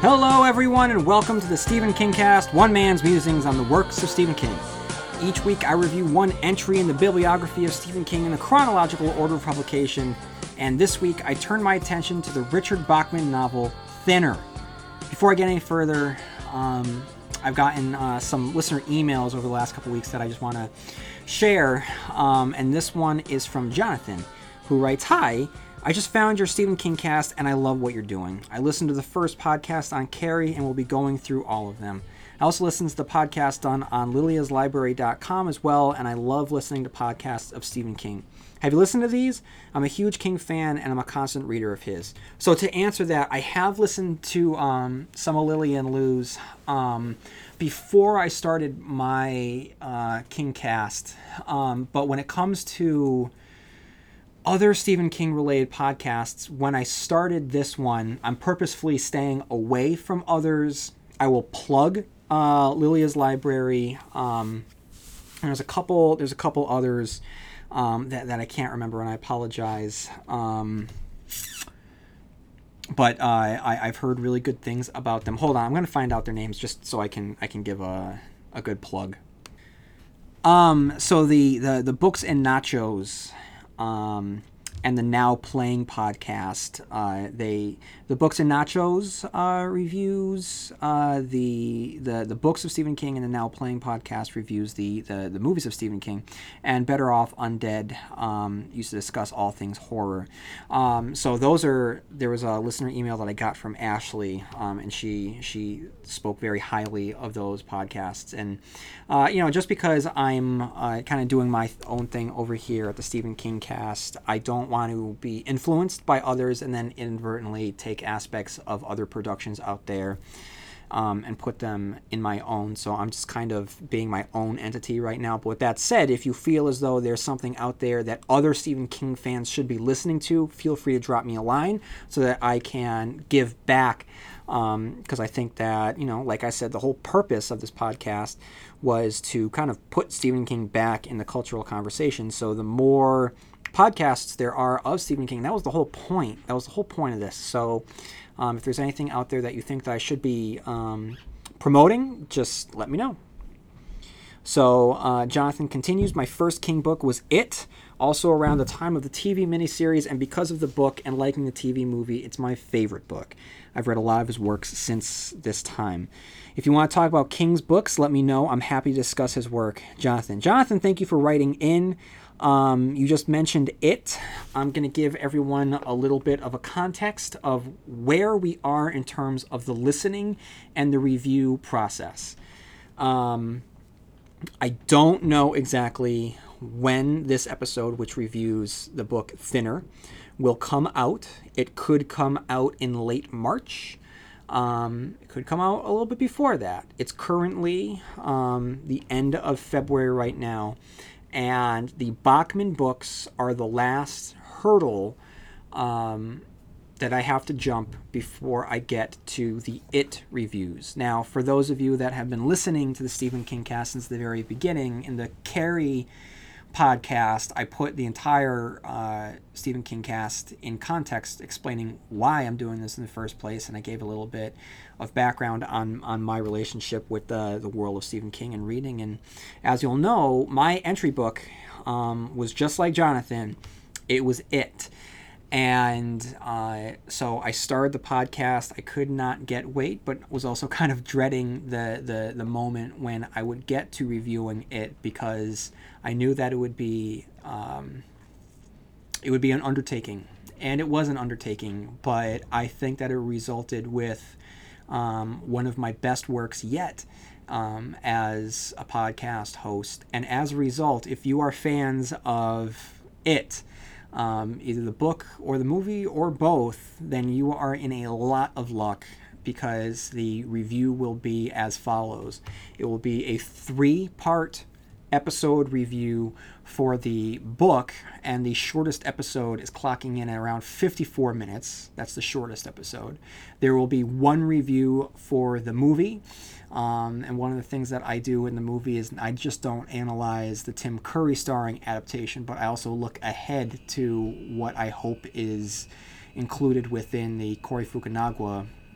Hello everyone and welcome to the Stephen King Cast, one man's musings on the works of Stephen King. Each week I review one entry in the bibliography of Stephen King in the chronological order of publication, and this week I turn my attention to the Richard Bachman novel, Thinner. Before I get any further, I've gotten some listener emails over the last couple weeks that I just want to share, and this one is from Jonathan, who writes, "Hi, I just found your Stephen King cast and I love what you're doing. I listened to the first podcast on Carrie and will be going through all of them. I also listen to the podcast done on liliaslibrary.com as well, and I love listening to podcasts of Stephen King. Have you listened to these? I'm a huge King fan and I'm a constant reader of his." So to answer that, I have listened to some of Lily and Lou's before I started my King cast. But when it comes to other Stephen King related podcasts, when I started this one, I'm purposefully staying away from others. I will plug Lilia's Library. There's a couple others that I can't remember, and I apologize. But I've heard really good things about them. Hold on, I'm going to find out their names just so I can give a good plug. So the Books and Nachos and the Now Playing podcast, the Books and Nachos reviews the books of Stephen King, and the Now Playing podcast reviews the movies of Stephen King, and Better Off Undead used to discuss all things horror. So there was a listener email that I got from Ashley, and she spoke very highly of those podcasts. And just because I'm kind of doing my own thing over here at the Stephen King Cast, I don't want to be influenced by others and then inadvertently take aspects of other productions out there and put them in my own. So I'm just kind of being my own entity right now. But with that said, if you feel as though there's something out there that other Stephen King fans should be listening to, feel free to drop me a line so that I can give back. Because I think that, like I said, the whole purpose of this podcast was to kind of put Stephen King back in the cultural conversation. So the more podcasts there are of Stephen King, that was the whole point. That was the whole point of this. So if there's anything out there that you think that I should be promoting, just let me know. So Jonathan continues, "My first King book was It, also around the time of the TV miniseries, and because of the book and liking the TV movie, it's my favorite book. I've read a lot of his works since this time. If you want to talk about King's books, let me know. I'm happy to discuss his work. Jonathan." Jonathan, thank you for writing in. You just mentioned It. I'm going to give everyone a little bit of a context of where we are in terms of the listening and the review process. I don't know exactly when this episode, which reviews the book Thinner, will come out. It could come out in late March. It could come out a little bit before that. It's currently the end of February right now, and the Bachman books are the last hurdle that I have to jump before I get to the It reviews. Now, for those of you that have been listening to the Stephen King cast since the very beginning, in the Carrie podcast, I put the entire Stephen King cast in context, explaining why I'm doing this in the first place, and I gave a little bit of background on my relationship with the world of Stephen King and reading. And as you'll know, my entry book was just like Jonathan. It was It. And so I started the podcast. I could not wait, but was also kind of dreading the moment when I would get to reviewing it, because I knew that it would be an undertaking. And it was an undertaking, but I think that it resulted with one of my best works yet as a podcast host. And as a result, if you are fans of It, either the book or the movie or both, then you are in a lot of luck, because the review will be as follows. It will be a 3-part episode review for the book, and the shortest episode is clocking in at around 54 minutes. That's the shortest episode. There will be 1 review for the movie. And one of the things that I do in the movie is I just don't analyze the Tim Curry starring adaptation, but I also look ahead to what I hope is included within the Cary Fukunaga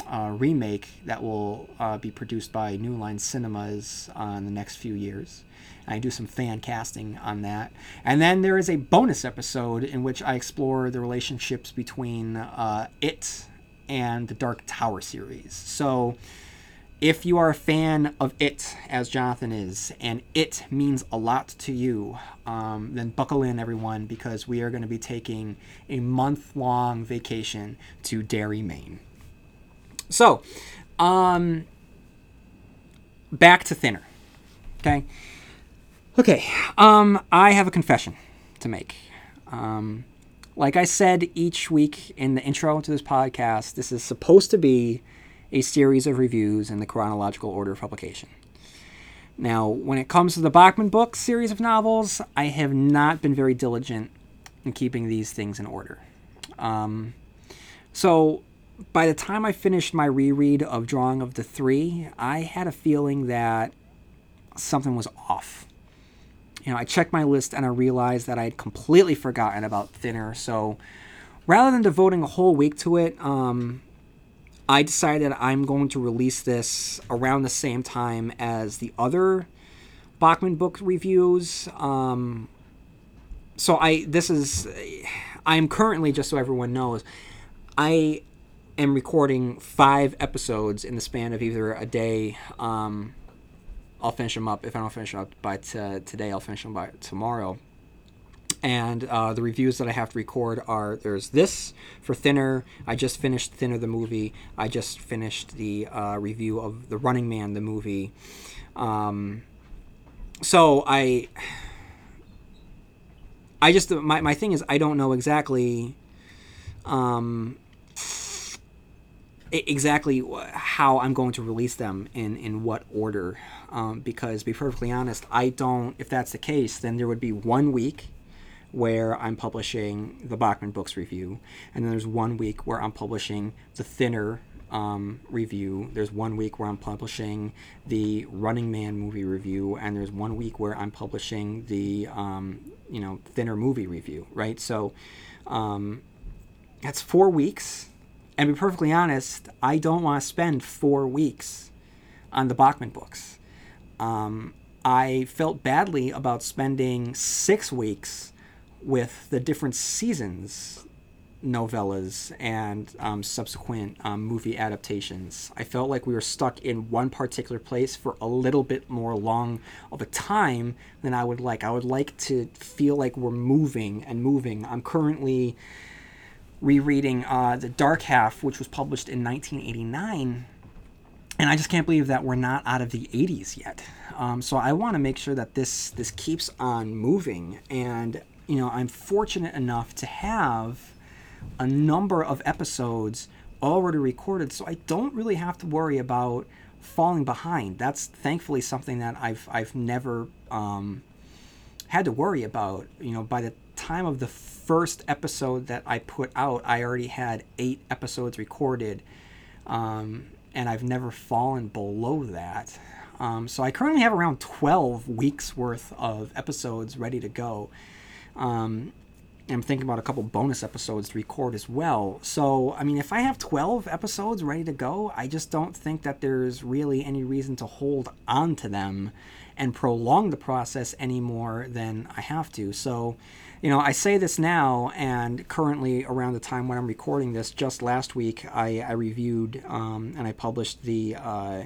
remake that will be produced by New Line Cinemas in the next few years. I do some fan casting on that. And then there is a bonus episode in which I explore the relationships between It and the Dark Tower series. So if you are a fan of It, as Jonathan is, and It means a lot to you, then buckle in, everyone, because we are going to be taking a month-long vacation to Derry, Maine. So, back to Thinner. Okay? Okay, I have a confession to make. Like I said each week in the intro to this podcast, this is supposed to be a series of reviews in the chronological order of publication. Now, when it comes to the Bachman Books series of novels, I have not been very diligent in keeping these things in order. So, by the time I finished my reread of Drawing of the Three, I had a feeling that something was off. I checked my list and I realized that I had completely forgotten about Thinner. So rather than devoting a whole week to it, I decided I'm going to release this around the same time as the other Bachman book reviews. I'm currently, just so everyone knows, I am recording 5 episodes in the span of either a day. I'll finish them up. If I don't finish them up by today, I'll finish them by tomorrow. And the reviews that I have to record are, there's this for Thinner. I just finished Thinner the movie. I just finished the review of The Running Man the movie. So my thing is, I don't know exactly how I'm going to release them in what order. Because, to be perfectly honest, if that's the case, then there would be 1 week where I'm publishing the Bachman Books review, and then there's 1 week where I'm publishing the Thinner review. There's 1 week where I'm publishing the Running Man movie review, and there's 1 week where I'm publishing the Thinner movie review, right? So that's 4 weeks, and to be perfectly honest, I don't want to spend 4 weeks on the Bachman Books. I felt badly about spending 6 weeks with the different seasons novellas and subsequent movie adaptations. I felt like we were stuck in one particular place for a little bit more long of a time than I would like. I would like to feel like we're moving. I'm currently rereading The Dark Half, which was published in 1989, and I just can't believe that we're not out of the 80s yet. So I want to make sure that this keeps on moving, and I'm fortunate enough to have a number of episodes already recorded, so I don't really have to worry about falling behind. That's thankfully something that I've never had to worry about. By the time of the first episode that I put out, I already had 8 episodes recorded, and I've never fallen below that. So I currently have around 12 weeks worth of episodes ready to go. I'm thinking about a couple bonus episodes to record as well. So, if I have 12 episodes ready to go, I just don't think that there's really any reason to hold on to them and prolong the process any more than I have to. So, I say this now, and currently around the time when I'm recording this, just last week, I reviewed and I published the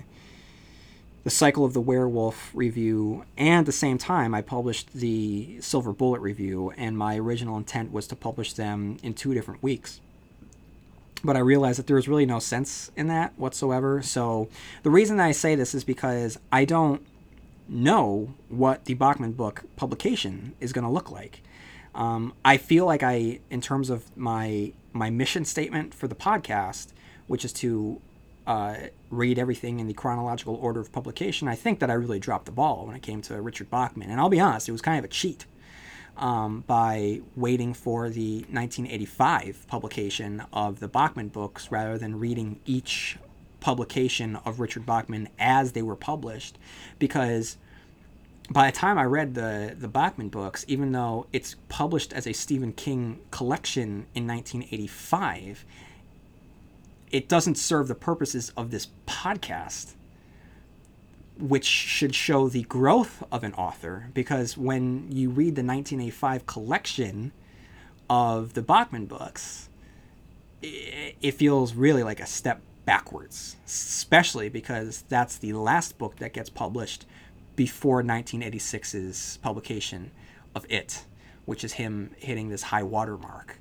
Cycle of the Werewolf review, and at the same time I published the Silver Bullet review, and my original intent was to publish them in 2 different weeks. But I realized that there was really no sense in that whatsoever. So the reason I say this is because I don't know what the Bachman book publication is going to look like. I feel like in terms of my mission statement for the podcast, which is to read everything in the chronological order of publication, I think that I really dropped the ball when it came to Richard Bachman. And I'll be honest, it was kind of a cheat by waiting for the 1985 publication of the Bachman books rather than reading each publication of Richard Bachman as they were published. Because by the time I read the Bachman books, even though it's published as a Stephen King collection in 1985, it doesn't serve the purposes of this podcast, which should show the growth of an author, because when you read the 1985 collection of the Bachman books, it feels really like a step backwards, especially because that's the last book that gets published before 1986's publication of It, which is him hitting this high water mark.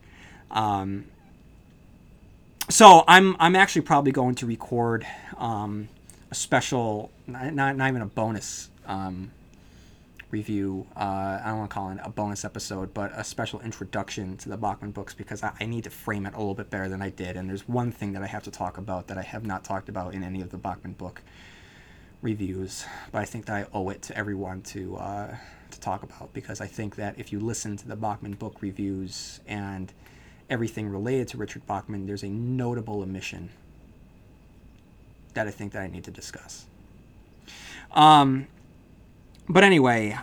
So I'm actually probably going to record a special, not even a bonus review. I don't want to call it a bonus episode, but a special introduction to the Bachman books, because I need to frame it a little bit better than I did. And there's one thing that I have to talk about that I have not talked about in any of the Bachman book reviews, but I think that I owe it to everyone to talk about, because I think that if you listen to the Bachman book reviews and everything related to Richard Bachman, there's a notable omission that I think that I need to discuss. But anyway,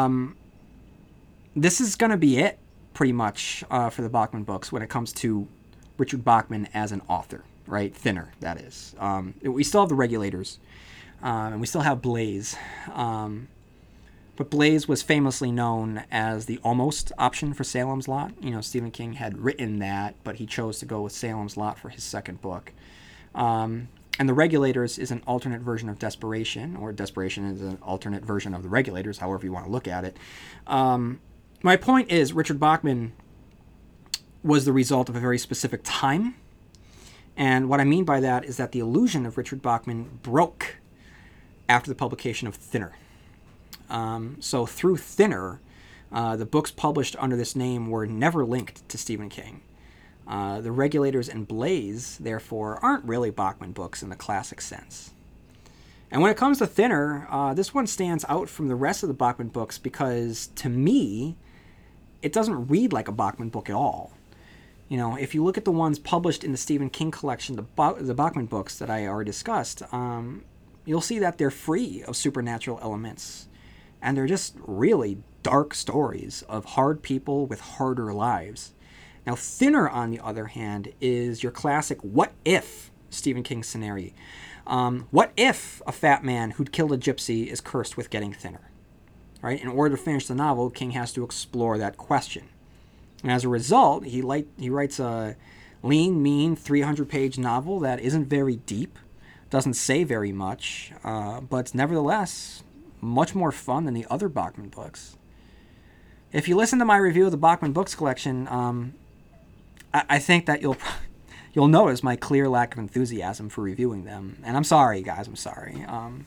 this is going to be it pretty much for the Bachman books when it comes to Richard Bachman as an author, right? Thinner, that is. We still have The Regulators, and we still have Blaze. But Blaze was famously known as the almost option for Salem's Lot. You know, Stephen King had written that, but he chose to go with Salem's Lot for his second book. And The Regulators is an alternate version of Desperation, or Desperation is an alternate version of The Regulators, however you want to look at it. My point is, Richard Bachman was the result of a very specific time. And what I mean by that is that the illusion of Richard Bachman broke after the publication of Thinner. So through Thinner, the books published under this name were never linked to Stephen King. The Regulators and Blaze, therefore, aren't really Bachman books in the classic sense. And when it comes to Thinner, this one stands out from the rest of the Bachman books because, to me, it doesn't read like a Bachman book at all. You know, if you look at the ones published in the Stephen King collection, the Bachman books that I already discussed, you'll see that they're free of supernatural elements. And they're just really dark stories of hard people with harder lives. Now, Thinner, on the other hand, is your classic what-if Stephen King scenario. What if a fat man who'd killed a gypsy is cursed with getting thinner? Right? In order to finish the novel, King has to explore that question. And as a result, he writes a lean, mean, 300-page novel that isn't very deep, doesn't say very much, but it's nevertheless much more fun than the other Bachman books. If you listen to my review of the Bachman books collection, I think that you'll notice my clear lack of enthusiasm for reviewing them. And I'm sorry, guys. I'm sorry.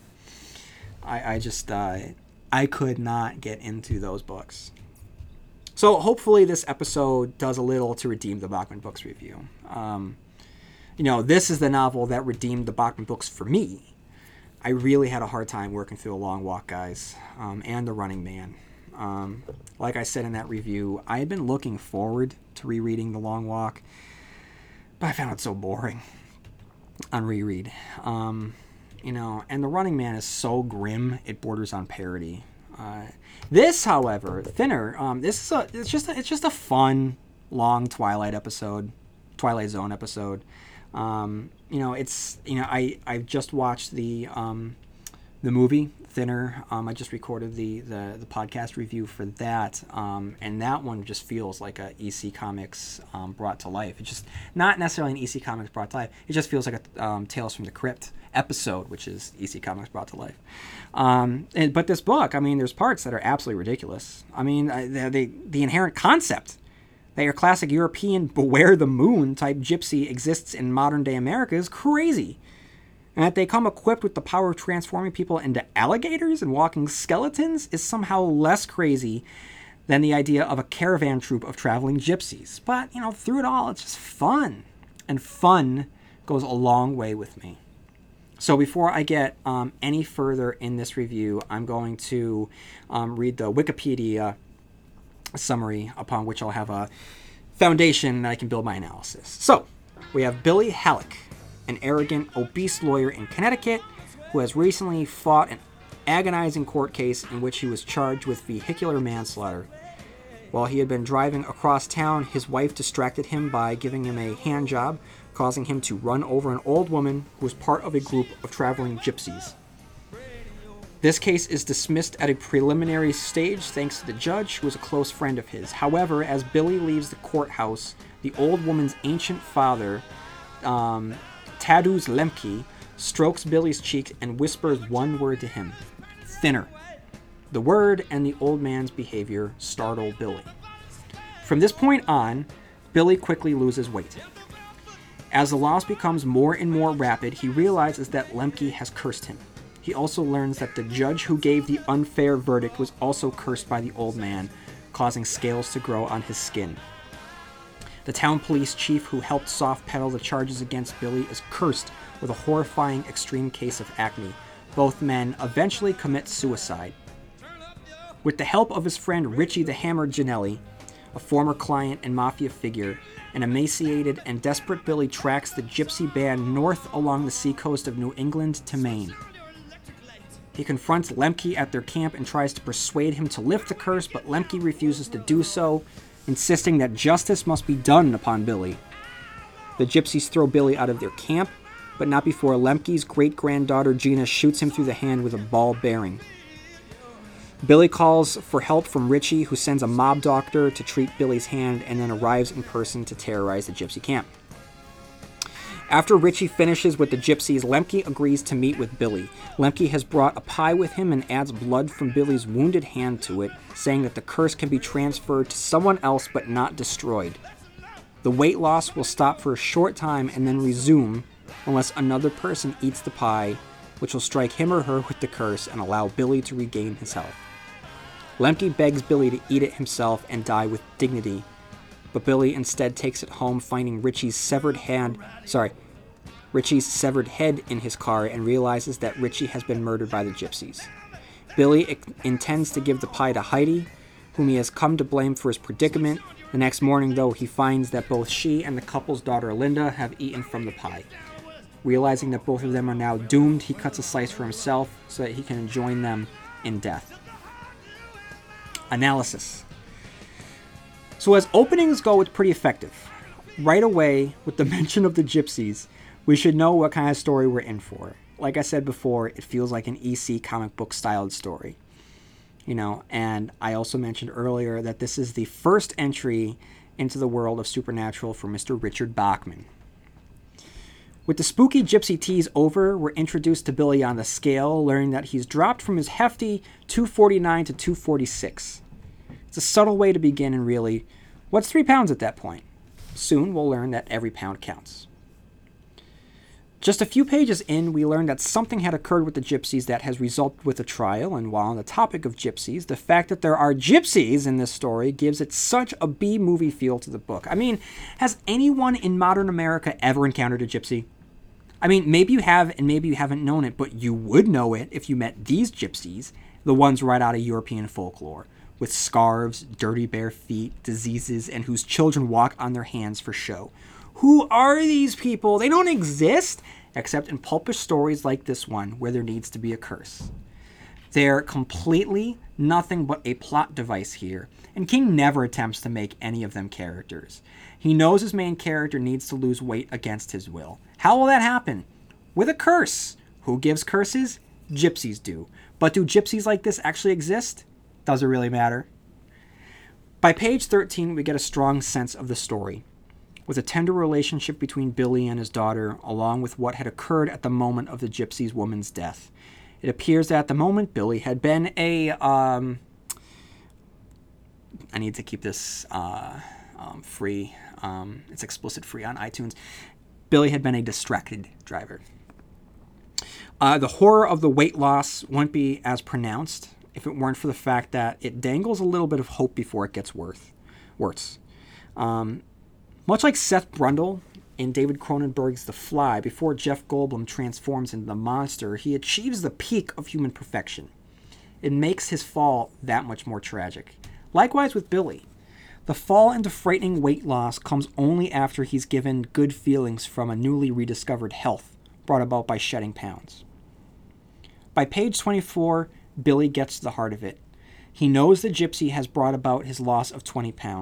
I could not get into those books. So hopefully this episode does a little to redeem the Bachman books review. This is the novel that redeemed the Bachman books for me. I really had a hard time working through The Long Walk, guys, and The Running Man. Like I said in that review, I had been looking forward to rereading The Long Walk, but I found it so boring on reread. And The Running Man is so grim, it borders on parody. This, however, Thinner, it's just a fun, long Twilight Zone episode. I just watched the movie Thinner. I just recorded the podcast review for that, and that one just feels like a EC Comics brought to life. It's just not necessarily an EC Comics brought to life. It just feels like a Tales from the Crypt episode, which is EC Comics brought to life. But this book, there's parts that are absolutely ridiculous. The inherent concept that your classic European beware the moon type gypsy exists in modern day America is crazy. And that they come equipped with the power of transforming people into alligators and walking skeletons is somehow less crazy than the idea of a caravan troop of traveling gypsies. But, through it all, it's just fun. And fun goes a long way with me. So before I get any further in this review, I'm going to read the Wikipedia summary upon which I'll have a foundation that I can build my analysis. So, we have Billy Halleck, an arrogant, obese lawyer in Connecticut who has recently fought an agonizing court case in which he was charged with vehicular manslaughter. While he had been driving across town, his wife distracted him by giving him a hand job, causing him to run over an old woman who was part of a group of traveling gypsies. This case is dismissed at a preliminary stage thanks to the judge, who was a close friend of his. However, as Billy leaves the courthouse, the old woman's ancient father, Tadeusz Lemke, strokes Billy's cheek and whispers one word to him: thinner. The word and the old man's behavior startle Billy. From this point on, Billy quickly loses weight. As the loss becomes more and more rapid, he realizes that Lemke has cursed him. He also learns that the judge who gave the unfair verdict was also cursed by the old man, causing scales to grow on his skin. The town police chief who helped soft pedal the charges against Billy is cursed with a horrifying extreme case of acne. Both men eventually commit suicide. With the help of his friend Richie the Hammer Ginelli, a former client and mafia figure, an emaciated and desperate Billy tracks the gypsy band north along the seacoast of New England to Maine. He confronts Lemke at their camp and tries to persuade him to lift the curse, but Lemke refuses to do so, insisting that justice must be done upon Billy. The gypsies throw Billy out of their camp, but not before Lemke's great-granddaughter Gina shoots him through the hand with a ball bearing. Billy calls for help from Richie, who sends a mob doctor to treat Billy's hand and then arrives in person to terrorize the gypsy camp. After Richie finishes with the gypsies, Lemke agrees to meet with Billy. Lemke has brought a pie with him and adds blood from Billy's wounded hand to it, saying that the curse can be transferred to someone else but not destroyed. The weight loss will stop for a short time and then resume unless another person eats the pie, which will strike him or her with the curse and allow Billy to regain his health. Lemke begs Billy to eat it himself and die with dignity, but Billy instead takes it home, finding Richie's severed head in his car, and realizes that Richie has been murdered by the gypsies. Billy intends to give the pie to Heidi, whom he has come to blame for his predicament. The next morning, though, he finds that both she and the couple's daughter Linda have eaten from the pie. Realizing that both of them are now doomed, he cuts a slice for himself so that he can join them in death. Analysis. So as openings go, it's pretty effective. Right away, with the mention of the gypsies, we should know what kind of story we're in for. Like I said before, it feels like an EC comic book styled story. And I also mentioned earlier that this is the first entry into the world of Supernatural for Mr. Richard Bachman. With the spooky gypsy tease over, we're introduced to Billy on the scale, learning that he's dropped from his hefty 249 to 246. It's a subtle way to begin, and really, what's 3 pounds at that point? Soon we'll learn that every pound counts. Just a few pages in, we learn that something had occurred with the gypsies that has resulted with a trial, and while on the topic of gypsies, the fact that there are gypsies in this story gives it such a B-movie feel to the book. I mean, has anyone in modern America ever encountered a gypsy? I mean, maybe you have and maybe you haven't known it, but you would know it if you met these gypsies, the ones right out of European folklore, with scarves, dirty bare feet, diseases, and whose children walk on their hands for show. Who are these people? They don't exist, except in pulpish stories like this one, where there needs to be a curse. They're completely nothing but a plot device here, and King never attempts to make any of them characters. He knows his main character needs to lose weight against his will. How will that happen? With a curse. Who gives curses? Gypsies do. But do gypsies like this actually exist? Does it really matter? By page 13, we get a strong sense of the story, with a tender relationship between Billy and his daughter, along with what had occurred at the moment of the gypsy's woman's death. It appears that at the moment, Billy had been I need to keep this free. It's explicit free on iTunes. Billy had been a distracted driver. The horror of the weight loss wouldn't be as pronounced if it weren't for the fact that it dangles a little bit of hope before it gets worse. Much like Seth Brundle in David Cronenberg's The Fly, before Jeff Goldblum transforms into the monster, he achieves the peak of human perfection. It makes his fall that much more tragic. Likewise with Billy. The fall into frightening weight loss comes only after he's given good feelings from a newly rediscovered health brought about by shedding pounds. By page 24, Billy gets to the heart of it. He knows the gypsy has brought about his loss of 20 pounds.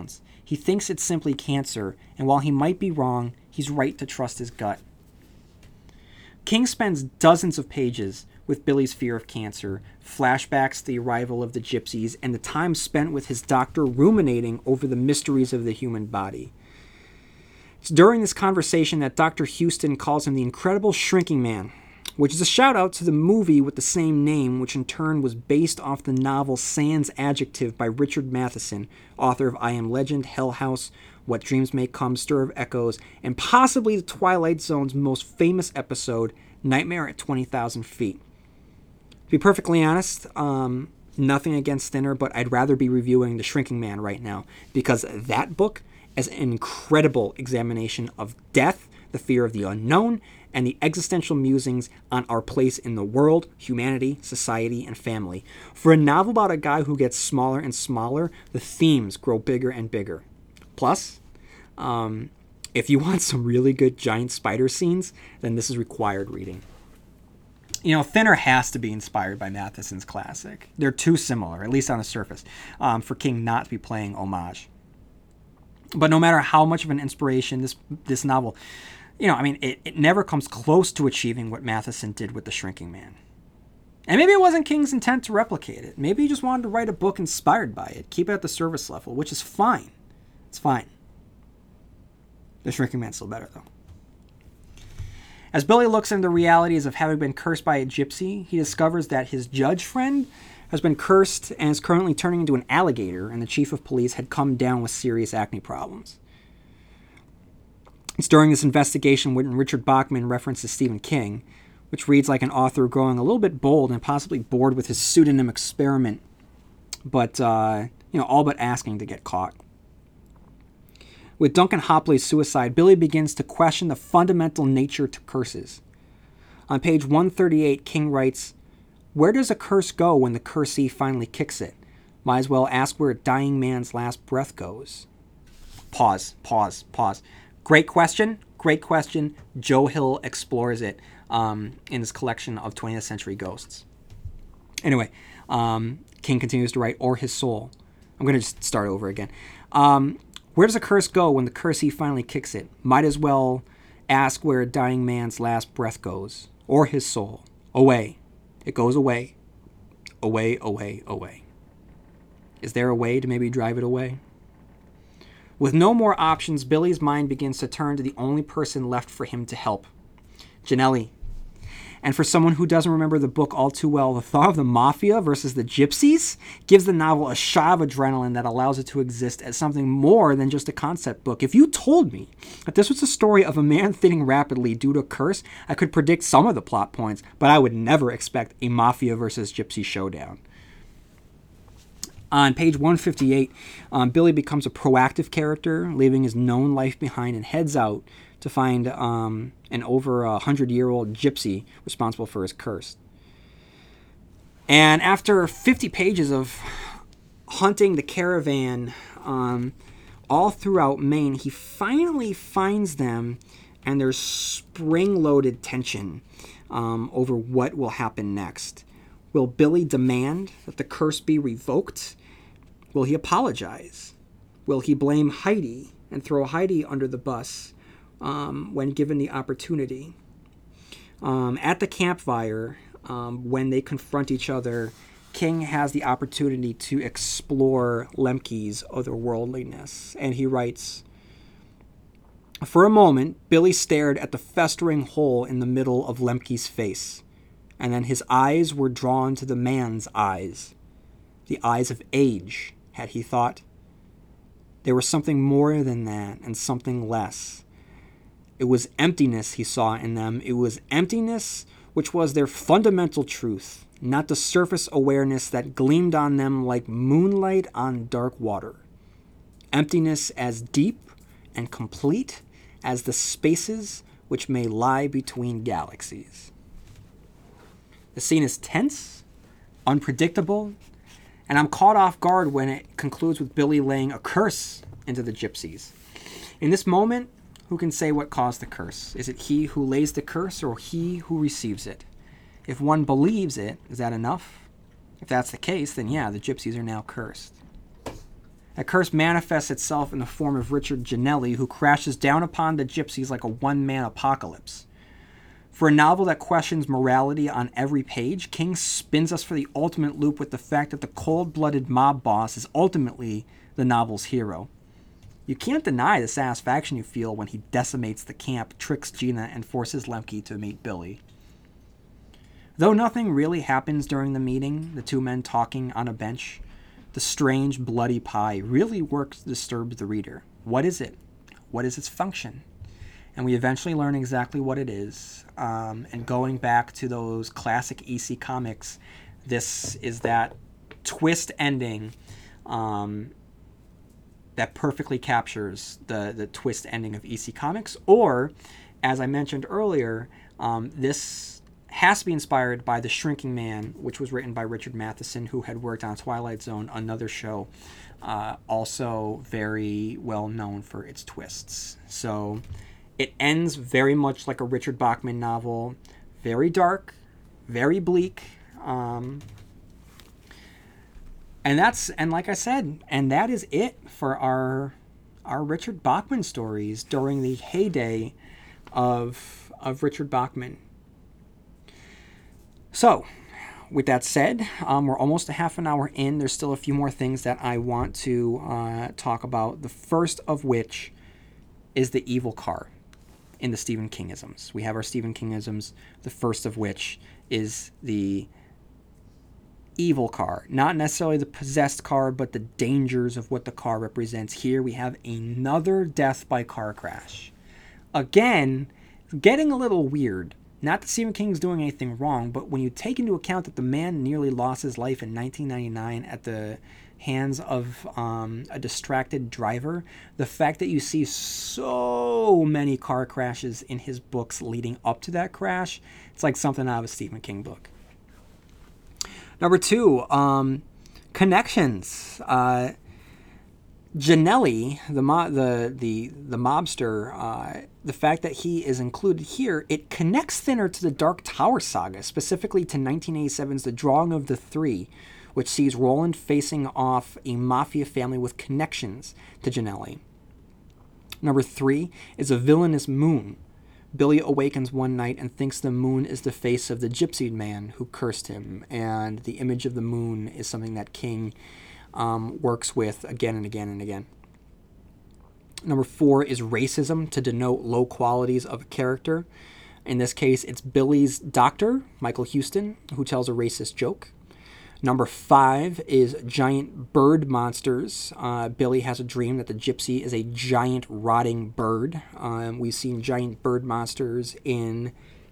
He thinks it's simply cancer, and while he might be wrong, he's right to trust his gut. King spends dozens of pages with Billy's fear of cancer, flashbacks to the arrival of the gypsies, and the time spent with his doctor ruminating over the mysteries of the human body. It's during this conversation that Dr. Houston calls him the Incredible Shrinking Man, which is a shout-out to the movie with the same name, which in turn was based off the novel Sans Adjective by Richard Matheson, author of I Am Legend, Hell House, What Dreams May Come, Stir of Echoes, and possibly the Twilight Zone's most famous episode, Nightmare at 20,000 Feet. To be perfectly honest, nothing against Thinner, but I'd rather be reviewing The Shrinking Man right now, because that book is an incredible examination of death, the fear of the unknown, and the existential musings on our place in the world, humanity, society, and family. For a novel about a guy who gets smaller and smaller, the themes grow bigger and bigger. Plus, if you want some really good giant spider scenes, then this is required reading. You know, Thinner has to be inspired by Matheson's classic. They're too similar, at least on the surface, for King not to be playing homage. But no matter how much of an inspiration this novel, it never comes close to achieving what Matheson did with The Shrinking Man. And maybe it wasn't King's intent to replicate it. Maybe he just wanted to write a book inspired by it, keep it at the service level, which is fine. It's fine. The Shrinking Man's still better, though. As Billy looks into the realities of having been cursed by a gypsy, he discovers that his judge friend has been cursed and is currently turning into an alligator, and the chief of police had come down with serious acne problems. It's during this investigation when Richard Bachman references Stephen King, which reads like an author growing a little bit bold and possibly bored with his pseudonym experiment, but, all but asking to get caught. With Duncan Hopley's suicide, Billy begins to question the fundamental nature to curses. On page 138, King writes, "Where does a curse go when the cursee finally kicks it? Might as well ask where a dying man's last breath goes." Pause. Great question. Joe Hill explores it in his collection of 20th Century Ghosts. Anyway, King continues to write, "Or his soul." I'm going to just start over again. Where does a curse go when the cursee finally kicks it? Might as well ask where a dying man's last breath goes. Or his soul. Away. It goes away. Away, away, away. Is there a way to maybe drive it away? With no more options, Billy's mind begins to turn to the only person left for him to help. Janelli. And for someone who doesn't remember the book all too well, the thought of the mafia versus the gypsies gives the novel a shot of adrenaline that allows it to exist as something more than just a concept book. If you told me that this was a story of a man thinning rapidly due to a curse, I could predict some of the plot points, but I would never expect a mafia versus gypsy showdown. On page 158, Billy becomes a proactive character, leaving his known life behind and heads out to find an over 100-year-old gypsy responsible for his curse. And after 50 pages of hunting the caravan all throughout Maine, he finally finds them, and there's spring-loaded tension over what will happen next. Will Billy demand that the curse be revoked? Will he apologize? Will he blame Heidi and throw Heidi under the bus when given the opportunity? At the campfire, when they confront each other, King has the opportunity to explore Lemke's otherworldliness, and he writes, "For a moment, Billy stared at the festering hole in the middle of Lemke's face, and then his eyes were drawn to the man's eyes. The eyes of age, had he thought. There was something more than that, and something less. It was emptiness he saw in them. It was emptiness which was their fundamental truth, not the surface awareness that gleamed on them like moonlight on dark water. Emptiness as deep and complete as the spaces which may lie between galaxies." The scene is tense, unpredictable, and I'm caught off guard when it concludes with Billy laying a curse into the gypsies. In this moment, who can say what caused the curse? Is it he who lays the curse or he who receives it? If one believes it, is that enough? If that's the case, then yeah, the gypsies are now cursed. That curse manifests itself in the form of Richard Janelli, who crashes down upon the gypsies like a one-man apocalypse. For a novel that questions morality on every page, King spins us for the ultimate loop with the fact that the cold-blooded mob boss is ultimately the novel's hero. You can't deny the satisfaction you feel when he decimates the camp, tricks Gina, and forces Lemke to meet Billy. Though nothing really happens during the meeting, the two men talking on a bench, the strange bloody pie really works to disturb the reader. What is it? What is its function? And we eventually learn exactly what it is. And going back to those classic EC comics, this is that twist ending that perfectly captures the twist ending of EC Comics. Or, as I mentioned earlier, this has to be inspired by The Shrinking Man, which was written by Richard Matheson, who had worked on Twilight Zone, another show, also very well known for its twists. So it ends very much like a Richard Bachman novel, very dark, very bleak, and like I said, and that is it for our Richard Bachman stories during the heyday of Richard Bachman. So, with that said, we're almost a half an hour in. There's still a few more things that I want to talk about. The first of which is the evil car in the Stephen Kingisms. We have our Stephen Kingisms, the first of which is the evil car. Not necessarily the possessed car, but the dangers of what the car represents. Here we have another death by car crash. Again, getting a little weird. Not that Stephen King's doing anything wrong, but when you take into account that the man nearly lost his life in 1999 at the hands of a distracted driver, the fact that you see so many car crashes in his books leading up to that crash, it's like something out of a Stephen King book. Number 2, connections. Janelli, the mobster, the fact that he is included here, it connects thinner to the Dark Tower saga, specifically to 1987's The Drawing of the Three, which sees Roland facing off a mafia family with connections to Janelli. Number 3 is a villainous moon. Billy awakens one night and thinks the moon is the face of the gypsy man who cursed him, and the image of the moon is something that King works with again and again and again. Number 4 is racism, to denote low qualities of a character. In this case, it's Billy's doctor, Michael Houston, who tells a racist joke. Number 5 is giant bird monsters. Billy has a dream that the gypsy is a giant rotting bird. We've seen giant bird monsters in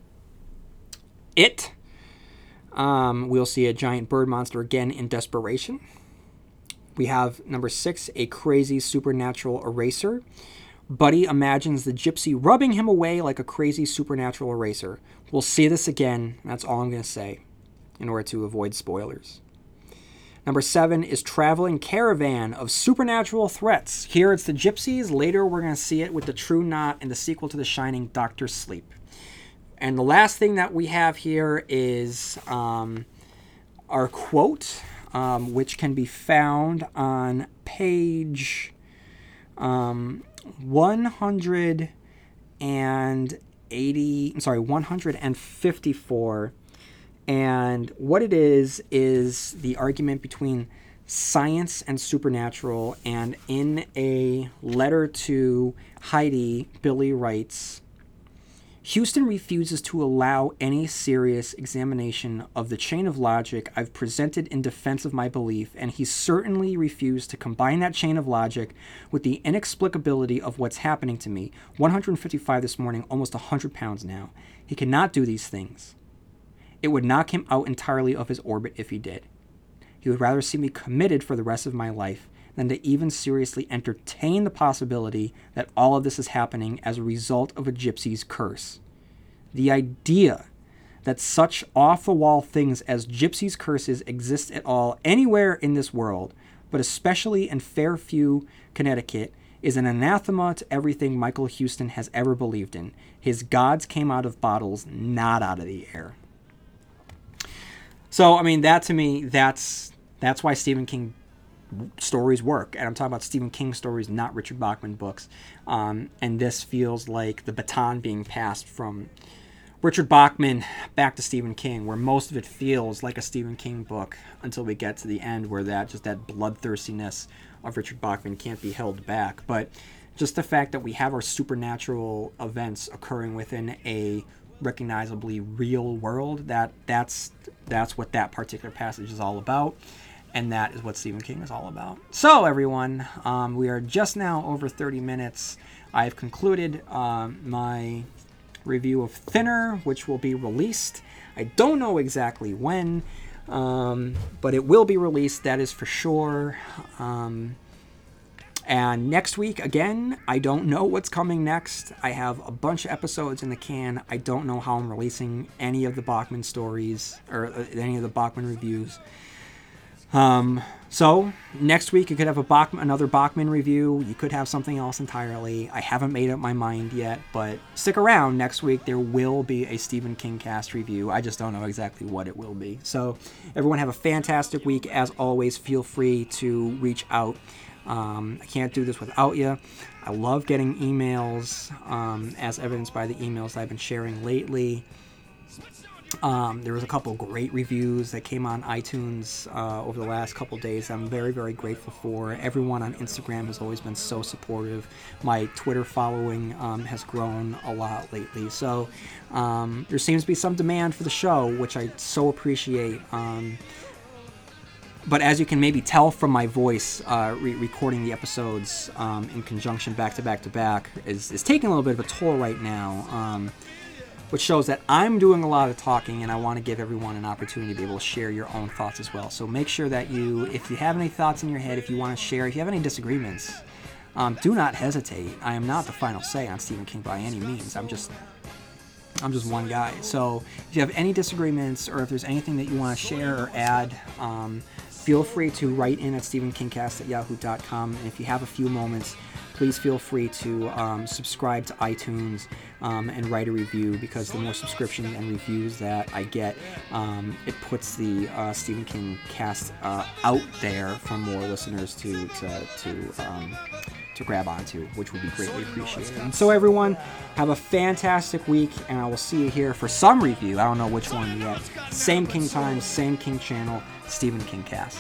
It. We'll see a giant bird monster again in Desperation. We have number 6, a crazy supernatural eraser. Buddy imagines the gypsy rubbing him away like a crazy supernatural eraser. We'll see this again. That's all I'm going to say in order to avoid spoilers. Number 7 is traveling caravan of supernatural threats. Here it's the gypsies. Later we're going to see it with the True Knot in the sequel to The Shining, Dr. Sleep. And the last thing that we have here is our quote, which can be found on page 154. And what it is the argument between science and supernatural. And in a letter to Heidi, Billy writes, Houston refuses to allow any serious examination of the chain of logic I've presented in defense of my belief, and he certainly refused to combine that chain of logic with the inexplicability of what's happening to me. 155 this morning, almost 100 pounds now. He cannot do these things. It would knock him out entirely of his orbit if he did. He would rather see me committed for the rest of my life than to even seriously entertain the possibility that all of this is happening as a result of a gypsy's curse. The idea that such off-the-wall things as gypsies' curses exist at all anywhere in this world, but especially in Fairview, Connecticut, is an anathema to everything Michael Houston has ever believed in. His gods came out of bottles, not out of the air. So, I mean, that to me, that's why Stephen King stories work. And I'm talking about Stephen King stories, not Richard Bachman books. And this feels like the baton being passed from Richard Bachman back to Stephen King, where most of it feels like a Stephen King book until we get to the end, where that bloodthirstiness of Richard Bachman can't be held back. But just the fact that we have our supernatural events occurring within a recognizably real world, that's what that particular passage is all about, and that is what Stephen King is all about. So everyone, we are just now over 30 minutes. I've concluded my review of Thinner, which will be released. I don't know exactly when, but it will be released, that is for sure. And next week, again, I don't know what's coming next. I have a bunch of episodes in the can. I don't know how I'm releasing any of the Bachman stories or any of the Bachman reviews. So next week you could have another Bachman review. You could have something else entirely. I haven't made up my mind yet, but stick around. Next week there will be a Stephen King cast review. I just don't know exactly what it will be. So everyone have a fantastic week. As always, feel free to reach out. I can't do this without you. I love getting emails, as evidenced by the emails I've been sharing lately. There was a couple great reviews that came on iTunes over the last couple days. I'm very, very grateful for. Everyone on Instagram has always been so supportive. My Twitter following has grown a lot lately. So there seems to be some demand for the show, which I so appreciate. But as you can maybe tell from my voice, recording the episodes in conjunction back to back is taking a little bit of a toll right now. Which shows that I'm doing a lot of talking, and I want to give everyone an opportunity to be able to share your own thoughts as well. So make sure that if you have any thoughts in your head, if you want to share, if you have any disagreements, do not hesitate. I am not the final say on Stephen King by any means. I'm just one guy. So if you have any disagreements, or if there's anything that you want to share or add, feel free to write in at stephenkingcast@yahoo.com. And if you have a few moments, please feel free to subscribe to iTunes and write a review, because the more subscriptions and reviews that I get, it puts the Stephen King cast out there for more listeners to grab onto, which would be greatly appreciated. And so everyone, have a fantastic week, and I will see you here for some review. I don't know which one yet. Same King time, same King channel, Stephen King cast.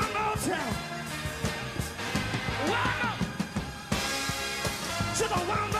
To the one more